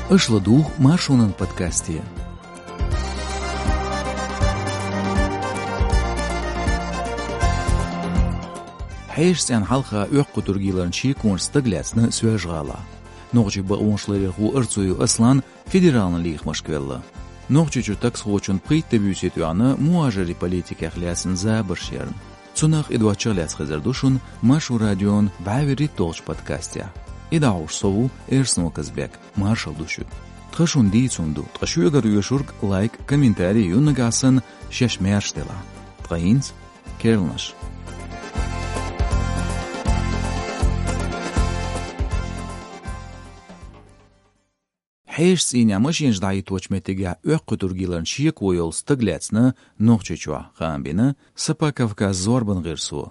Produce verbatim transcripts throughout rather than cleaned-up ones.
Ышладух маршунан подкасте. Хайшсан халха өк кутургиларын чикун стаглясны сөжгала. Ногчи ба оншлары ху арцую аслан федералны лих Москвелла. Ногчи чутак схочун приттебюсет яны муажери политика хлясын за баршерн. Цунах идвачаляц хазардушун машу радион бавери толч подкастя. Идауш сову эрснул казбек маршал душу. Тхашун дийцунду, тхашуягар юшург лайк, комментарий юнагасан шешмерштела. Тхаинц керлнаш. Хайш синя машинж дай точметега өк кутургиларын шиек ойол стагляцны ногчечуа хамбина сапаковка зорбан гырсу.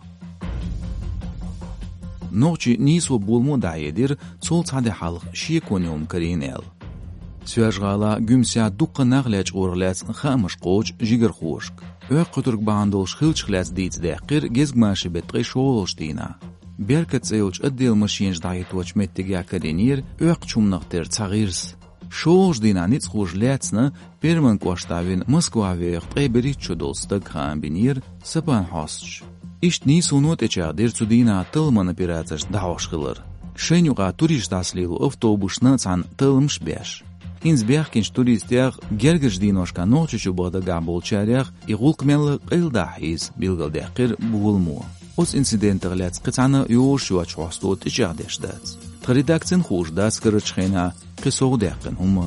Ногчи нису булму дайедир цол цаде халх шиек онюм каринел. Сөжгала гүмся дукка наглач орглац хамыш коч жигер хошк. Өк кутург бандолш хилчглац дейц деккир gezgmashi betqi шолштина. Беркат зейлч отдел машинж дай точметега каринир өк чумнахтер цагирс. Шоуж дина ниц хуж лецна перман кваштавин Москвавех треберит чудолстаг хамбинир сапан хосч. Ишт нису нот эчадир цудина тылман операцияш даушхылыр. Шенюга турист аслилу автобусна цан тылмш беш. Инсбех кинч туристях гергеш диношка ночечу бада гамболчарях и гулкмелы кылдахиз билгалдехкир булму. Ос инцидентер лец кыцана юошуа чвастот эчадешдац. Редакцин хуж дац кырычхена қисоғы дәқін ұмы.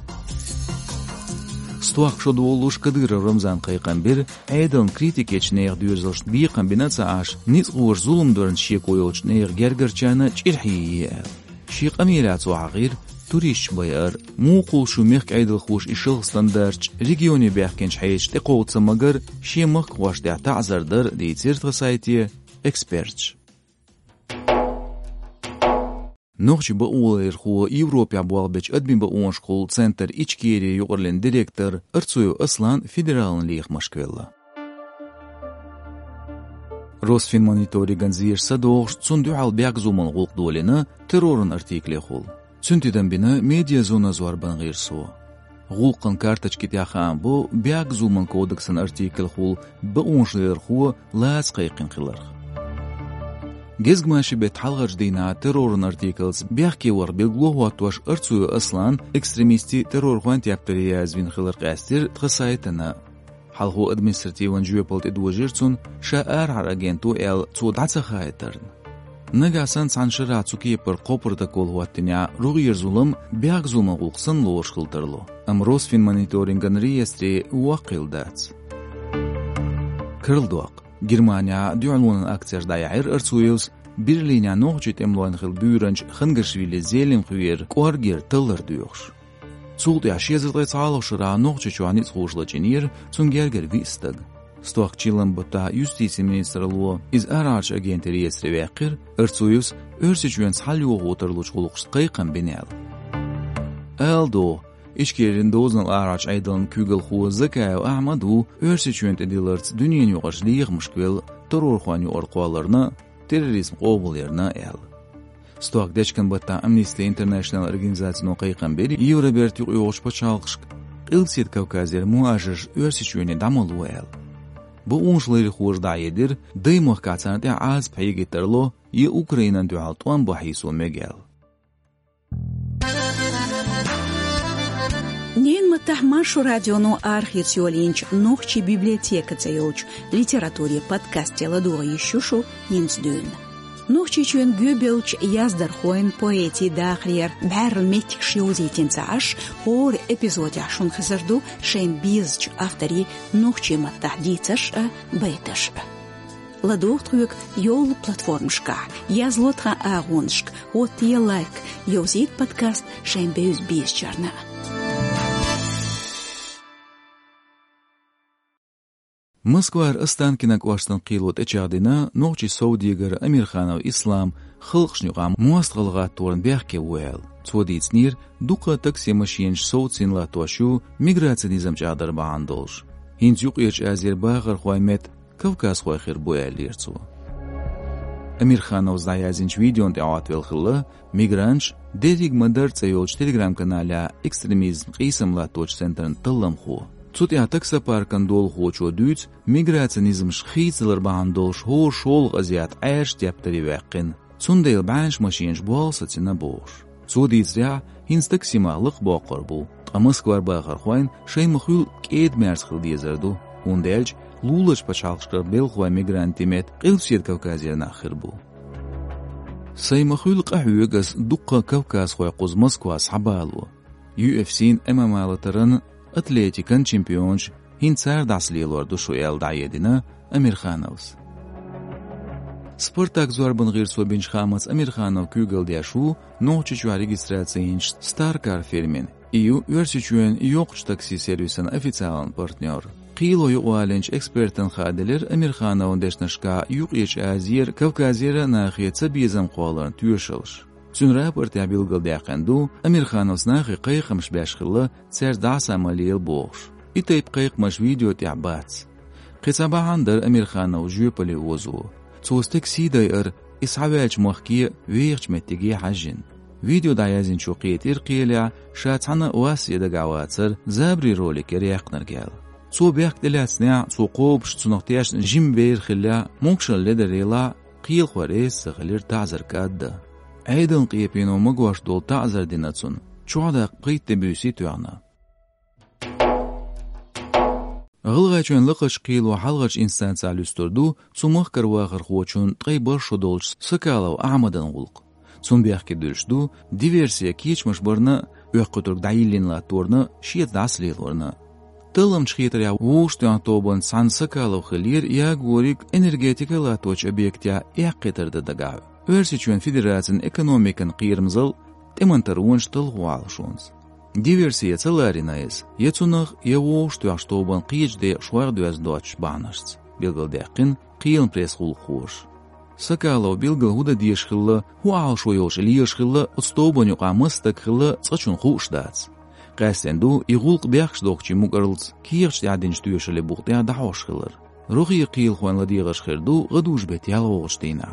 Стуақ шоду олуш кадыры Рамзан қайқан бір, әйділін критик ечнеғ дүйірзілш бей комбинация аш, ниц ғуыр зулымдырын шек ойылч неғ гергірчаны чирхейі әл. Шек амирацу ағир, туриш байыр, муқул шумеқ әйділ хуш ишылғстандарч, регионе бәқкенч хайч теқоғытсы мағыр, шемық қуашда ta'зардыр дейцерт ғысайти экспертч. Ногчи ба улайр ху Европа буалбеч админ ба оншкул центр ичкери юғырлен директор Арцую Аслан федералын лих Москвелла. Росфинмониторинг зир садоғш цундуал бягзумын ғулқ долені террорын артикле хул. Цунтидан бина медиа зона зуарбан ғирсу. Ғулқын карточки тяхан бұ бягзумын кодексын артикл хул ба оншлайр ху лаз қайқын қиларх. gezgmashi bet halgaj dina terrorun articles bexki war bilglohu atwash Arцую Аслан экстремисти террор хвант яптери язвин хилар qastir tkhasaytana halgu administrativan juepalt edwajirtsun sha'ar haragentu el tsudatsa khaytarn nagasan sanshira tsuki per qoprodakol huattinya rugir zulum beag zulma qulqsan losh khiltarlo amros fin monitoringan reyestri waqildats kırılduaq Германия дюалунан акцияш даяйр Арцуевс Берлиня ногчит эмлоин хил бюранч хангашвили зелен хуер куаргер тыллар дюхш. Цулт я шезердай цаалошыра ногчит чуанит схушлачинир цунгергер вистаг. Стуак чилан бота юстиция министра луо из арач агенти реестри веккир Арцуевс өрсичуен цалюо отырлуч хулукш қайқан бенел. Элдо İşkerin dozun araç aydın kügül xu zakaya Ahmadu örseçüent edilirts dünyen yuqaş liğmişkvel terror xwani orqalarına terrorizm qobularına el. Stoak deçkin batta Amnesty International organizasyonu qayqan beri Eurobert yuqoş paçalqış ilsit Kavkazer muajir örseçüeni damalu el. Bu onşları xurda yedir dıymıq qaçanı az paygeterlo ye Ukraynan dualtuan bahisu megel. Нен мытах машу радиону архитсиолинч нохчи библиотека цейлч литературе подкасте ладуа ещушу ненсдюн. Нохчи чуен гюбелч яздар хоен поэти дахриер бәрл метик шиозитин цааш хор эпизодя шун хазарду шен бизч автори нохчи маттах дицаш бейташ. Ладух трюк йол платформшка язлотха агоншк от е лайк йозит подкаст шен бейз бизчарна. Москвар Останкинак Ваштан Қилот Эчардина, Ногчи Саудигар Амирханов Ислам, Хылқшнюғам Муастғалға Торн Бяхке Уэл. Цводицнир, Дуқа такси машинш Саудсин Латуашу, миграция низам чадар баандолш. Хинцюк Эч Азербайғар Хуаймет, Кавказ Хуайхир Буэл Лирцу. Amirxanov zdayazinch videon teatvel khilla migranch derig madar tsayolch telegram kanala ekstremizm qismla toch centern tallam khu. Цут я такса паркан дол хочо дүйц, миграционизм шхийцлар баан дол шхор шол азиат айш тяптари вэккин. Цундейл банш машинш болса цина бош. Цудиц я инстаксималык бокор бу. Амысквар бахар хуайн шей мхюл кед мерс хил дезерду. Ундельч лулыч пачалшкар белхуа мигрантимет қилсир Кавказия нахир бу. Сей мхюл қахуегас дуққа Кавказ хуай қуз Москва сабалу. ю эф син эмамалатарын Атлетикан чемпионч хинцар даслилорду шу элдайедина Амирхановс. Спартак зорбан гирсо бенчхамас Амирханов күгелдяшу нохчичу регистрациянч Старкар фирмен. Ию версичуен йоқч такси сервисан официален партнер. Қило юғаленч экспертен хаделер Амирхановын дешнашка юқеч азир Кавказира нахиетса безам қоларын түйешілш. Цюнра партия билгалдяқанду Амирхановс нахи қайқамш бәшқылы цердас амалиел боғш. И тайп қайқмаш видео тябац. Қисабахандар Амирханов жүйпали озу. Цостек сидай ыр исхавелч махки вейхч меттиги хажин. Видео даязин чуқиет ирқиеля шатсана уас едагавацыр забри ролик еряқнар гел. Цо бяқ деляцня цо қобш цунақтияш жим бейр хилля мокшал ледерела қиел хварес сығылер тазыр кадды. Айдан қиепино мгваш дол тазыр динацун. Чуадақ қийтте бүйси туяна. Ғылғачуен лықыш қийлу халғач инстанция люсторду цумық карвағыр хуачун тғайбар шудолч сыкалау Ахмадан ғулқ. Цун бяқки дүршду диверсия кечмаш барны өққытург дайиллинла торны шиет даслилорны. Тылым чхитря уштуян тобын сан сыкалау хилир я горик энергетикала точ объектя яққитырды дагав. Версичуен федерациян экономикан қиырмзыл темантаруын штыл ғуалшунз. Диверсия целаринайыз. Ецунах евоштуян штобын қиечде шуардуяз доч банашц. Билгалдяқин қиын пресс хул хош. Сакалау билгал худа дешхилла, хуал шойолш лиешхилла, отстобын юқа мыстак хилла цачун хушдац. Қайсенду игулқ бяхш докчи мугарлц, киерч ядинч туешали буқтя дахошхиллар. Рухи қиыл хуан ладиғаш хирду ғадуш бет ялоғштина.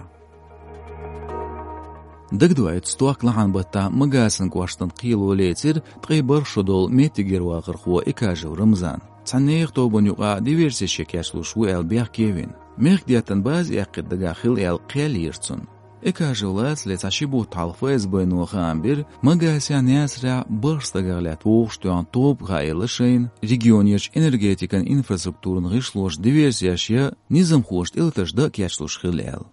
Дагдуайт стуак лахан бата магасын кваштан қиыл олетер тғайбар шудол метигер вағыр хуа икажев Рамзан. Цаннех тобын юқа диверсия шекяшлу шу әл бяқ кевин. Мехдиятан баз яқид дагахил әл қиял ерцун. Икажевлац лецашибу талфа эсбайну хамбир магасян ясра барс дагаглят оғштуян топ ғайылы шейн регионерч энергетикан инфраструктурын ғишлош диверсияшия низам хошт илтажда кячлуш хилел.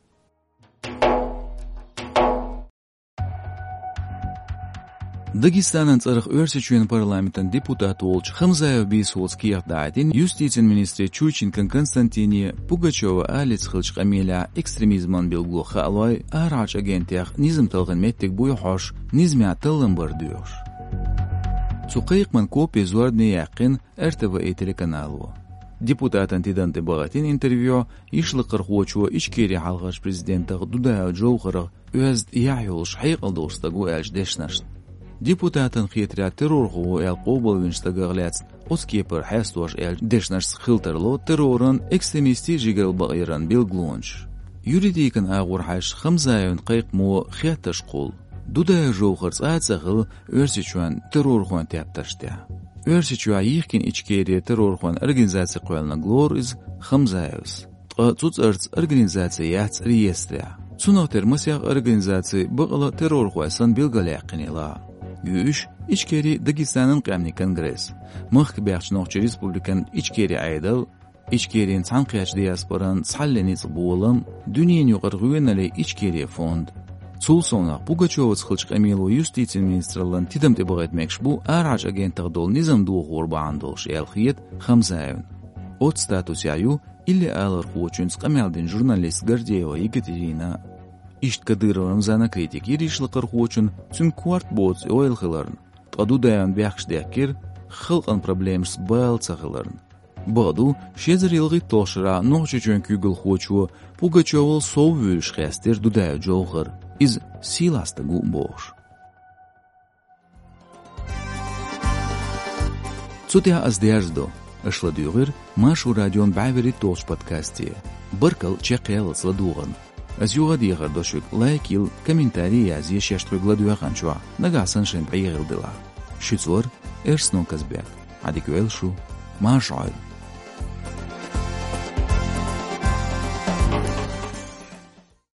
Дагестанан царах өрсичуен парламентан депутат олч Хамзаев бейсолц кихдадин юстицин министре Чуйчинкан Константине Пугачева алец хылч камеля экстремизман билглу халай арач агентях низм талган меттик буй хош низмя талын бардуш. Цуқайқман копи зуардне яқин эр тэ вэ телеканалу. Депутатан тиданты бағатин интервью ишлы қырхуачуа ичкери халғаш президентах Дудая Джоухарах өзд яйолш хайқалдоштагу әлж дешнашт. Депутатан хитря терроргу эл қобылвинштагағляц оскепер хайстуаш эл дешнаш схилтерло террорын экстремисти жиграл бағиран билглунч. Юридикан ағур хайш Хамзаевын қайқму хиатташ қол. Дудая жоғырц ацағыл өрсичуан терроргуан тяпташтя. Өрсичуа ихкин ичкери терроргуан организация қуэлна глор из Хамзаевс. Цуц арц организация яц реестря. Цунақтер масяқ организации бұғылы терроргуасан билгаляқинила. Юш ичкери Дагестанын қамни конгресс. Махк бяхч нохчи республикан ичкери айдал, ичкерин цанқияч диаспоран саллениц буылым, дүниен юғыр ғуенали ичкери фонд. Цул сонақ Пугачевац хылч қамилу юстицин министрлан тидам тебіғ етмекш бу арач агентақ дол низам дуғур баандолш елхиет Хамзаевын. От статус яю или алыр хуочунц қамялдин журналист Гордеева Екатерина. Ишт Кадырова Рамзана критик иришлы қырхуочун цун кварт боц ойлхыларын. Таду даян бяхш дякир хылқан проблемс байл цахыларын. Баду шезер елғи тошыра нохчучун күгіл хуочу Пугачевал соввюш хестер дудая джоғыр из силастагу бош. Цутя аздяждо ашладюгыр машу радион бавери тош подкасте. Баркал чекел сладуган. از یوغا دیگر دوشوک لایکیل کامنتاری ازی ششتوی گلدوی خانچوا نگاسن شن بعیل دلا شیزور ارسنو کزبیک عدیکویل شو ماشعل